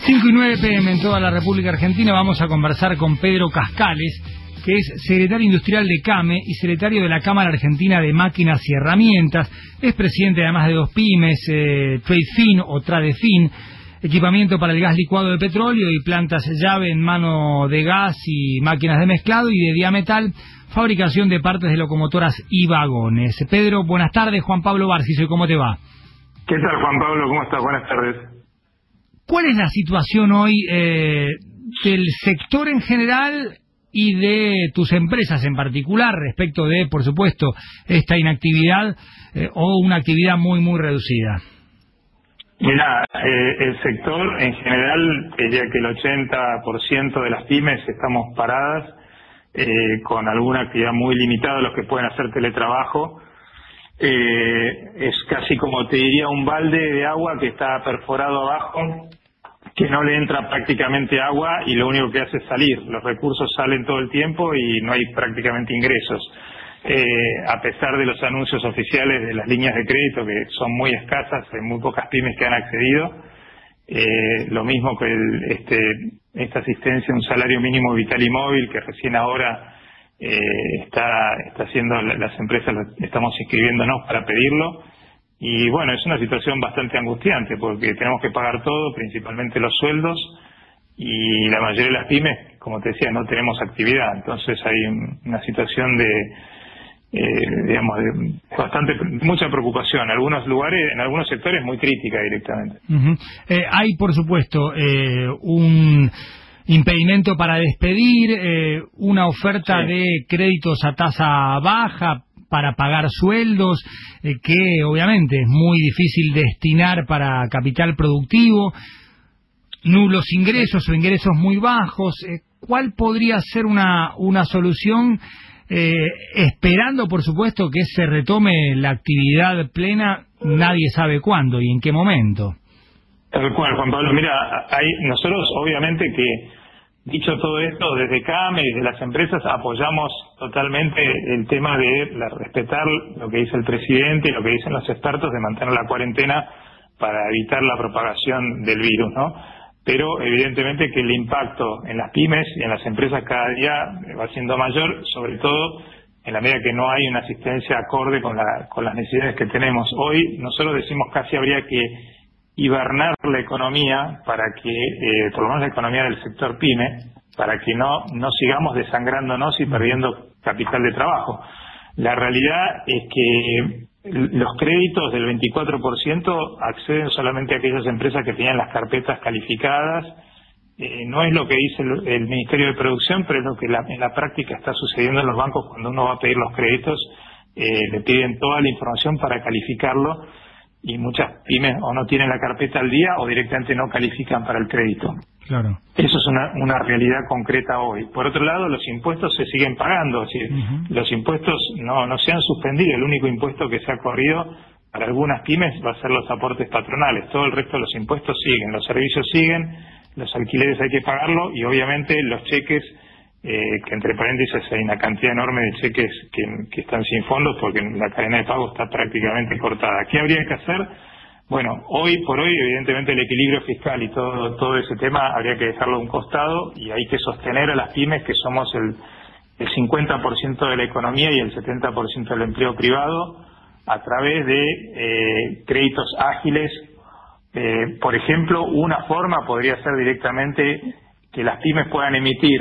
5:09 p.m. en toda la República Argentina. Vamos a conversar con Pedro Cascales, que es secretario industrial de CAME y secretario de la Cámara Argentina de Máquinas y Herramientas. Es presidente además de dos pymes, TradeFin o TradeFin, equipamiento para el gas licuado de petróleo y plantas llave en mano de gas y máquinas de mezclado, y de Diametal, fabricación de partes de locomotoras y vagones. Pedro, buenas tardes. Juan Pablo Bárciso, ¿cómo te va? ¿Qué tal, Juan Pablo? ¿Cómo estás? Buenas tardes. ¿Cuál es la situación hoy del sector en general y de tus empresas en particular respecto de, por supuesto, esta inactividad o una actividad muy, muy reducida? Mira, el sector en general, diría que el 80% de las pymes estamos paradas, con alguna actividad muy limitada, los que pueden hacer teletrabajo. Es casi como te diría un balde de agua que está perforado abajo, que no le entra prácticamente agua y lo único que hace es salir. Los recursos salen todo el tiempo y no hay prácticamente ingresos. A pesar de los anuncios oficiales de las líneas de crédito, que son muy escasas, hay muy pocas pymes que han accedido. Lo mismo que esta asistencia, un salario mínimo vital y móvil, que recién ahora está haciendo las empresas, estamos inscribiéndonos para pedirlo. Y bueno, es una situación bastante angustiante porque tenemos que pagar todo, principalmente los sueldos, y la mayoría de las pymes, como te decía, no tenemos actividad. Entonces hay una situación de mucha preocupación. En algunos lugares, en algunos sectores, muy crítica directamente. Hay, por supuesto, un impedimento para despedir, una oferta de créditos a tasa baja para pagar sueldos, que obviamente es muy difícil destinar para capital productivo, nulos ingresos o ingresos muy bajos. ¿Cuál podría ser una solución, esperando, por supuesto, que se retome la actividad plena? Nadie sabe cuándo y en qué momento. Tal cual, Juan Pablo. Mira, nosotros obviamente que, dicho todo esto, desde CAME y desde las empresas apoyamos totalmente el tema de respetar lo que dice el presidente y lo que dicen los expertos de mantener la cuarentena para evitar la propagación del virus, ¿no? Pero evidentemente que el impacto en las pymes y en las empresas cada día va siendo mayor, sobre todo en la medida que no hay una asistencia acorde con las necesidades que tenemos. Hoy nosotros decimos casi habría que hibernar la economía para que, por lo menos la economía del sector pyme, para que no sigamos desangrándonos y perdiendo capital de trabajo. La realidad es que los créditos del 24% acceden solamente a aquellas empresas que tenían las carpetas calificadas. No es lo que dice el Ministerio de Producción, pero es lo que en la práctica está sucediendo en los bancos. Cuando uno va a pedir los créditos, le piden toda la información para calificarlo, y muchas pymes o no tienen la carpeta al día o directamente no califican para el crédito. Claro. Eso es una realidad concreta hoy. Por otro lado, los impuestos se siguen pagando, es decir, los impuestos no se han suspendido. El único impuesto que se ha corrido para algunas pymes va a ser los aportes patronales. Todo el resto de los impuestos siguen, los servicios siguen, los alquileres hay que pagarlo, y obviamente los cheques, que entre paréntesis hay una cantidad enorme de cheques que están sin fondos porque la cadena de pago está prácticamente cortada. ¿Qué habría que hacer? Bueno, hoy por hoy, evidentemente, el equilibrio fiscal y todo ese tema habría que dejarlo a un costado, y hay que sostener a las pymes, que somos el 50% de la economía y el 70% del empleo privado, a través de créditos ágiles. Por ejemplo, una forma podría ser directamente que las pymes puedan emitir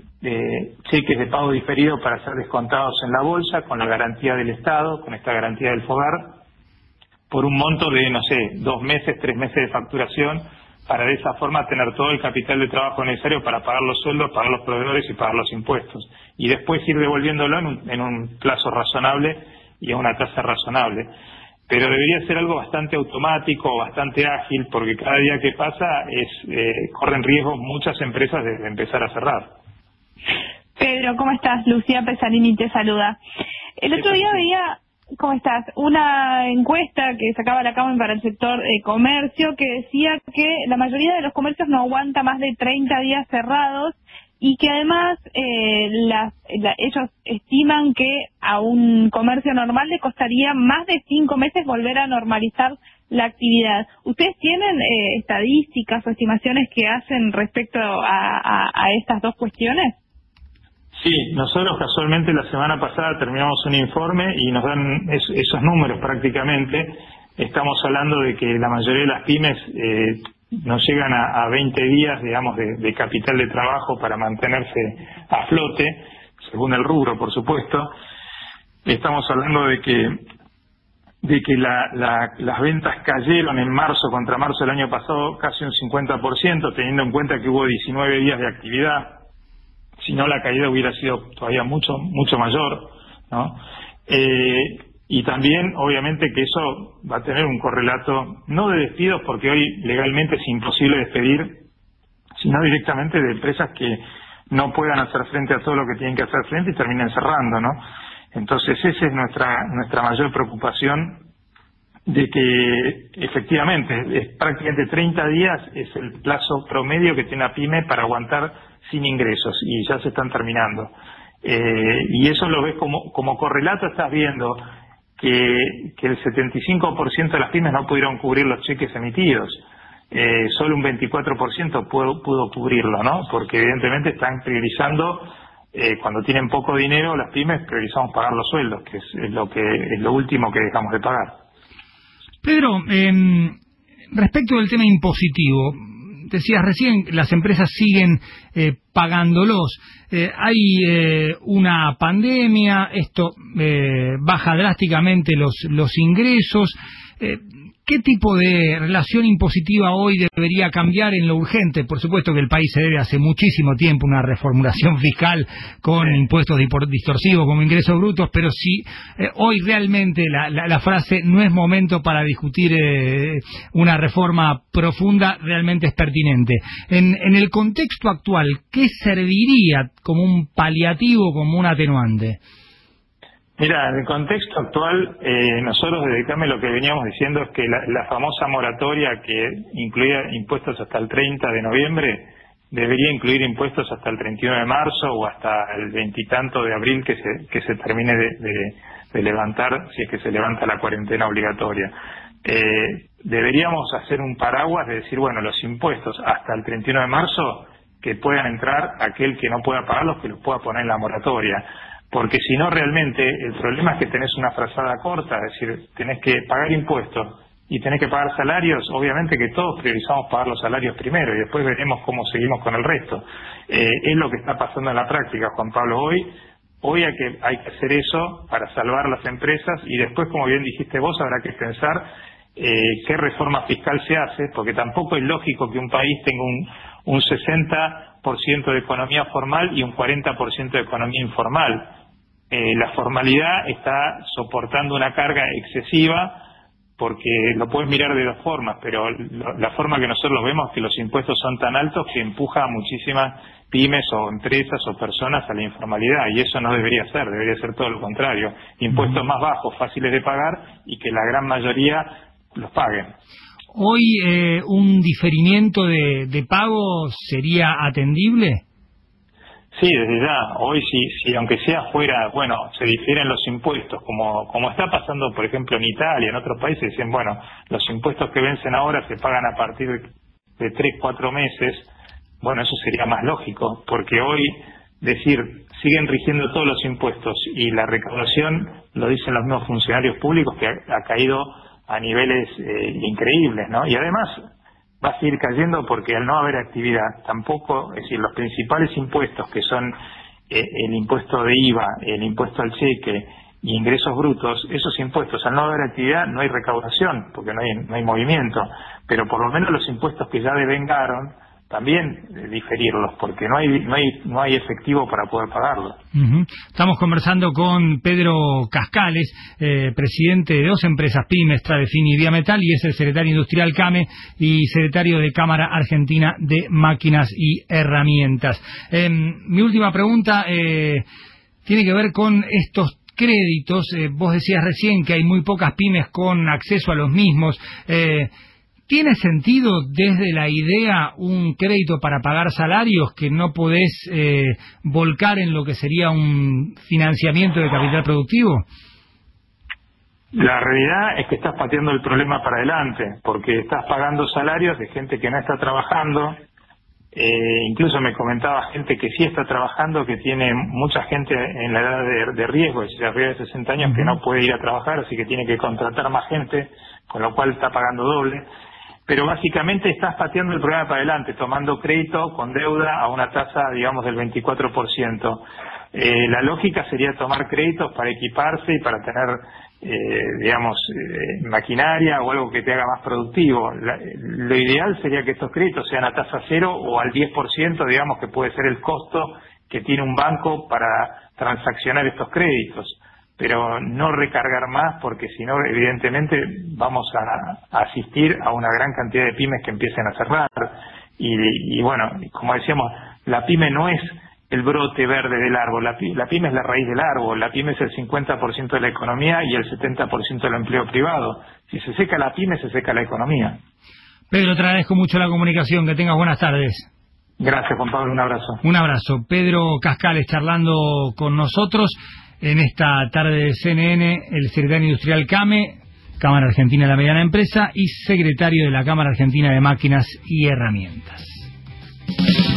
cheques de pago diferido para ser descontados en la bolsa, con la garantía del Estado, con esta garantía del FOGAR, por un monto de, 2 meses, 3 meses de facturación, para de esa forma tener todo el capital de trabajo necesario para pagar los sueldos, pagar los proveedores y pagar los impuestos. Y después ir devolviéndolo en un plazo razonable y a una tasa razonable. Pero debería ser algo bastante automático, bastante ágil, porque cada día que pasa corren riesgo muchas empresas de empezar a cerrar. Pedro, ¿cómo estás? Lucía Pesarini te saluda. El otro día veía, ¿cómo estás?, una encuesta que sacaba la Cámara para el sector comercio, que decía que la mayoría de los comercios no aguanta más de 30 días cerrados y que además ellos estiman que a un comercio normal le costaría más de 5 meses volver a normalizar la actividad. ¿Ustedes tienen estadísticas o estimaciones que hacen respecto a estas dos cuestiones? Sí, nosotros casualmente la semana pasada terminamos un informe y nos dan esos números prácticamente. Estamos hablando de que la mayoría de las pymes no llegan a 20 días, digamos, de capital de trabajo para mantenerse a flote, según el rubro, por supuesto. Estamos hablando de que las ventas cayeron en marzo contra marzo del año pasado casi un 50%, teniendo en cuenta que hubo 19 días de actividad. Si no, la caída hubiera sido todavía mucho mayor, ¿no? Y también, obviamente, que eso va a tener un correlato, no de despidos, porque hoy legalmente es imposible despedir, sino directamente de empresas que no puedan hacer frente a todo lo que tienen que hacer frente y terminen cerrando, ¿no? Entonces, esa es nuestra mayor preocupación, de que efectivamente es prácticamente 30 días es el plazo promedio que tiene una pyme para aguantar sin ingresos, y ya se están terminando. Y eso lo ves como correlato, estás viendo que el 75% de las pymes no pudieron cubrir los cheques emitidos. Solo un 24% pudo cubrirlo, ¿no? Porque evidentemente están priorizando, cuando tienen poco dinero, las pymes priorizamos pagar los sueldos, que es lo último que dejamos de pagar. Pedro, respecto del tema impositivo, decías recién, las empresas siguen pagándolos. Hay una pandemia, esto baja drásticamente los ingresos. ¿Qué tipo de relación impositiva hoy debería cambiar en lo urgente? Por supuesto que el país se debe hace muchísimo tiempo una reformulación fiscal con impuestos distorsivos como ingresos brutos, pero si hoy realmente la frase no es momento para discutir una reforma profunda, realmente es pertinente. En el contexto actual, ¿qué serviría como un paliativo, como un atenuante? Mira, en el contexto actual, nosotros desde CAME lo que veníamos diciendo es que la famosa moratoria que incluía impuestos hasta el 30 de noviembre, debería incluir impuestos hasta el 31 de marzo o hasta el 20 y tanto de abril que se termine de levantar, si es que se levanta la cuarentena obligatoria. Deberíamos hacer un paraguas de decir, bueno, los impuestos hasta el 31 de marzo, que puedan entrar, aquel que no pueda pagarlos, que los pueda poner en la moratoria. Porque si no, realmente el problema es que tenés una frazada corta, es decir, tenés que pagar impuestos y tenés que pagar salarios. Obviamente que todos priorizamos pagar los salarios primero y después veremos cómo seguimos con el resto. Es lo que está pasando en la práctica, Juan Pablo. Hoy hay que hacer eso para salvar las empresas, y después, como bien dijiste vos, habrá que pensar qué reforma fiscal se hace, porque tampoco es lógico que un país tenga un 60% de economía formal y un 40% de economía informal. La formalidad está soportando una carga excesiva, porque lo puedes mirar de dos formas, pero la forma que nosotros lo vemos es que los impuestos son tan altos que empuja a muchísimas pymes o empresas o personas a la informalidad, y eso no debería ser todo lo contrario. Impuestos más bajos, fáciles de pagar, y que la gran mayoría los paguen. ¿Hoy un diferimiento de pago sería atendible? Sí, desde ya. Hoy, si aunque sea fuera, bueno, se difieren los impuestos, como está pasando, por ejemplo, en Italia, en otros países, dicen, bueno, los impuestos que vencen ahora se pagan a partir de 3-4 meses. Bueno, eso sería más lógico, porque hoy siguen rigiendo todos los impuestos, y la recaudación, lo dicen los mismos funcionarios públicos, que ha caído a niveles increíbles, ¿no? Y además va a seguir cayendo porque al no haber actividad tampoco, es decir, los principales impuestos, que son el impuesto de IVA, el impuesto al cheque y ingresos brutos, esos impuestos, al no haber actividad no hay recaudación, porque no hay movimiento, pero por lo menos los impuestos que ya devengaron, también diferirlos, porque no hay efectivo para poder pagarlos. Estamos conversando con Pedro Cascales, presidente de dos empresas pymes, Tradefin y Viametal, y es el secretario industrial CAME y secretario de Cámara Argentina de Máquinas y Herramientas. Mi última pregunta tiene que ver con estos créditos. Vos decías recién que hay muy pocas pymes con acceso a los mismos. ¿Tiene sentido desde la idea un crédito para pagar salarios que no podés volcar en lo que sería un financiamiento de capital productivo? La realidad es que estás pateando el problema para adelante, porque estás pagando salarios de gente que no está trabajando. Incluso me comentaba gente que sí está trabajando, que tiene mucha gente en la edad de riesgo, es decir, arriba de 60 años, que no puede ir a trabajar, así que tiene que contratar más gente, con lo cual está pagando doble. Pero básicamente estás pateando el problema para adelante, tomando crédito con deuda a una tasa, digamos, del 24%. La lógica sería tomar créditos para equiparse y para tener, maquinaria o algo que te haga más productivo. Lo ideal sería que estos créditos sean a tasa cero o al 10%, digamos, que puede ser el costo que tiene un banco para transaccionar estos créditos. Pero no recargar más, porque si no, evidentemente, vamos a asistir a una gran cantidad de pymes que empiecen a cerrar. Y bueno, como decíamos, la pyme no es el brote verde del árbol, la pyme es la raíz del árbol, la pyme es el 50% de la economía y el 70% del empleo privado. Si se seca la pyme, se seca la economía. Pedro, te agradezco mucho la comunicación, que tengas buenas tardes. Gracias, Juan Pablo, un abrazo. Un abrazo. Pedro Cascales charlando con nosotros en esta tarde de CNN, el secretario industrial CAME, Cámara Argentina de la Mediana Empresa, y secretario de la Cámara Argentina de Máquinas y Herramientas.